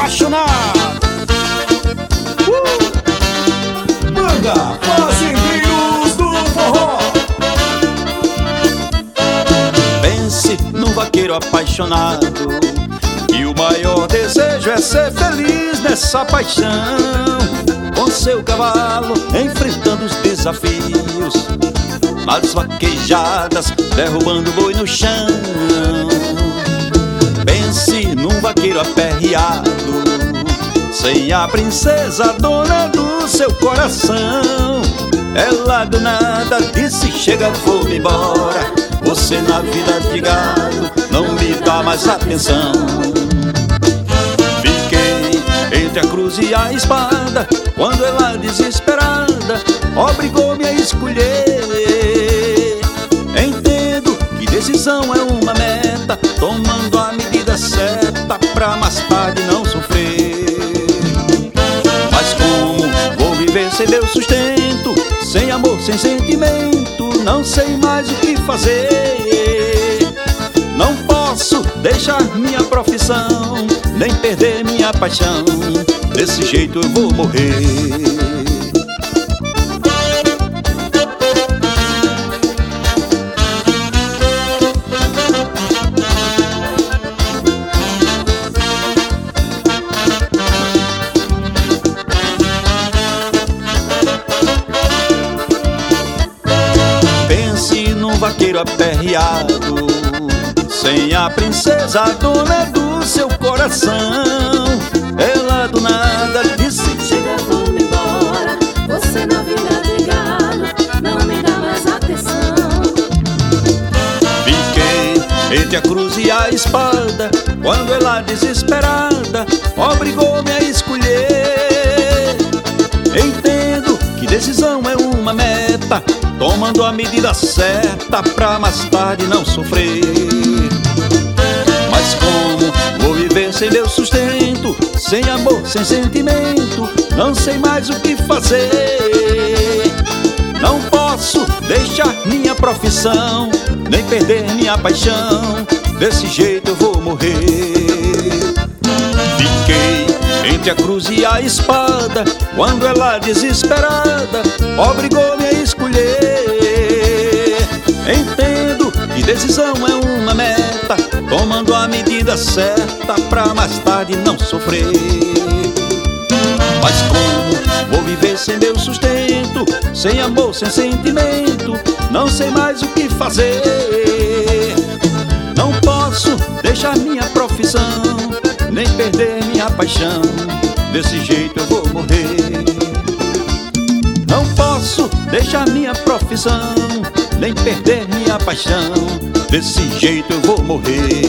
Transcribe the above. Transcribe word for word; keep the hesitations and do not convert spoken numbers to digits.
apaixonado. uh! Banda Fazendeiros do Forró. Pense num vaqueiro apaixonado, e o maior desejo é ser feliz nessa paixão, com seu cavalo enfrentando os desafios, nas vaquejadas derrubando o boi no chão. Pense num vaqueiro aperreado, sem a princesa dona do seu coração. Ela do nada disse: chega, vou-me embora, você na vida de gado não me dá mais atenção. Fiquei entre a cruz e a espada, quando ela desesperada obrigou-me a escolher. Entendo que decisão é uma meta, tomando a medida certa pra mais tarde não sofrer. Mas como vou viver sem meu sustento, sem amor, sem sentimento, não sei mais o que fazer. Não posso deixar minha profissão, nem perder minha paixão, desse jeito eu vou morrer. Vaqueiro aperreado, sem a princesa dona do seu coração. Ela do nada disse: chega, vou-me embora, você na vida de gado não me dá mais atenção. Fiquei entre a cruz e a espada, quando ela desesperada obrigou-me a escolher. Entendo que decisão é uma meta, tomando a medida certa pra mais tarde não sofrer. Mas como vou viver sem meu sustento, sem amor, sem sentimento, não sei mais o que fazer. Não posso deixar minha profissão, nem perder minha paixão, desse jeito eu vou morrer. Fiquei entre a cruz e a espada, quando ela desesperada obrigou-me a escolher. Entendo que decisão é uma meta, tomando a medida certa pra mais tarde não sofrer. Mas como vou viver sem meu sustento, sem amor, sem sentimento, não sei mais o que fazer. Não posso deixar minha profissão, nem perder minha paixão, desse jeito eu vou morrer. Não posso deixar minha profissão, nem perder minha paixão, desse jeito eu vou morrer.